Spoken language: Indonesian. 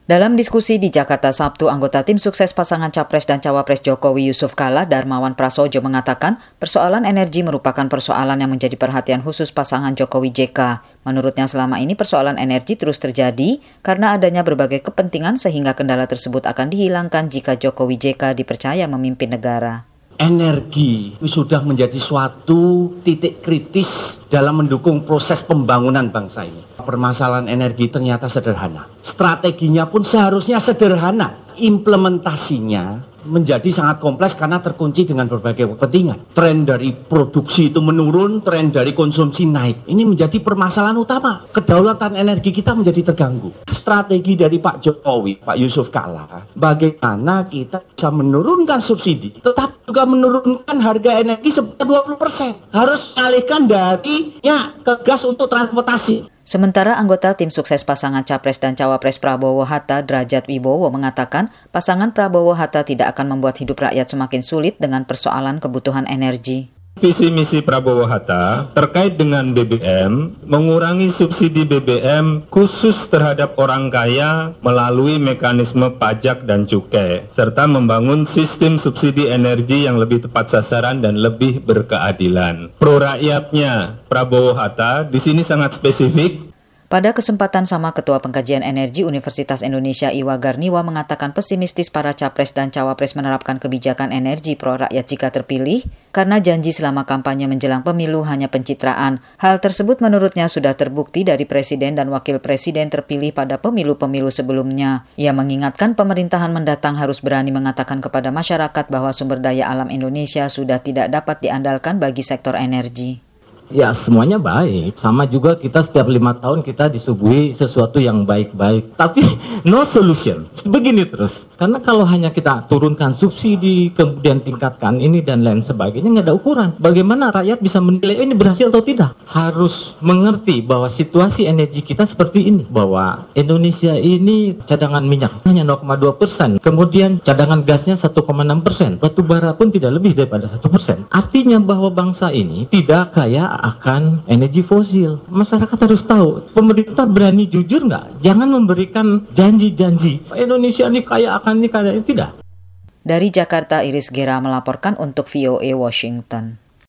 Dalam diskusi di Jakarta Sabtu, anggota tim sukses pasangan Capres dan Cawapres Jokowi Yusuf Kala, Darmawan Prasojo mengatakan persoalan energi merupakan persoalan yang menjadi perhatian khusus pasangan Jokowi JK. Menurutnya selama ini persoalan energi terus terjadi karena adanya berbagai kepentingan sehingga kendala tersebut akan dihilangkan jika Jokowi JK dipercaya memimpin negara. Energi sudah menjadi suatu titik kritis dalam mendukung proses pembangunan bangsa ini. Permasalahan energi ternyata sederhana. Strateginya pun seharusnya sederhana. Implementasinya menjadi sangat kompleks karena terkunci dengan berbagai kepentingan. Tren dari produksi itu menurun, tren dari konsumsi naik. Ini menjadi permasalahan utama. Kedaulatan energi kita menjadi terganggu. Strategi dari Pak Jokowi, Pak Yusuf Kala, bagaimana kita bisa menurunkan subsidi, tetap juga menurunkan harga energi sebesar 20%. Harus mengalihkan darinya ke gas untuk transportasi. Sementara anggota tim sukses pasangan Capres dan Cawapres Prabowo Hatta, Drajat Wibowo, mengatakan pasangan Prabowo Hatta tidak akan membuat hidup rakyat semakin sulit dengan persoalan kebutuhan energi. Visi misi Prabowo Hatta terkait dengan BBM, mengurangi subsidi BBM khusus terhadap orang kaya melalui mekanisme pajak dan cukai, serta membangun sistem subsidi energi yang lebih tepat sasaran dan lebih berkeadilan. Pro rakyatnya Prabowo Hatta di sini sangat spesifik. Pada kesempatan sama, Ketua Pengkajian Energi Universitas Indonesia Iwa Garniwa mengatakan pesimistis para capres dan cawapres menerapkan kebijakan energi pro rakyat jika terpilih, karena janji selama kampanye menjelang pemilu hanya pencitraan. Hal tersebut menurutnya sudah terbukti dari presiden dan wakil presiden terpilih pada pemilu-pemilu sebelumnya. Ia mengingatkan pemerintahan mendatang harus berani mengatakan kepada masyarakat bahwa sumber daya alam Indonesia sudah tidak dapat diandalkan bagi sektor energi. Ya, semuanya baik. Sama juga kita setiap 5 tahun kita disuguhi sesuatu yang baik-baik. Tapi no solution. Begini terus. Karena kalau hanya kita turunkan subsidi, kemudian tingkatkan ini dan lain sebagainya, nggak ada ukuran. Bagaimana rakyat bisa menilai ini berhasil atau tidak? Harus mengerti bahwa situasi energi kita seperti ini. Bahwa Indonesia ini cadangan minyak hanya 0,2%. Kemudian cadangan gasnya 1,6%. Batu bara pun tidak lebih daripada 1%. Artinya bahwa bangsa ini tidak kaya akan energi fosil. Masyarakat harus tahu, pemerintah berani jujur nggak? Jangan memberikan janji-janji. Indonesia ini kaya akan ini, kaya ini, tidak. Dari Jakarta, Iris Gera melaporkan untuk VOA Washington.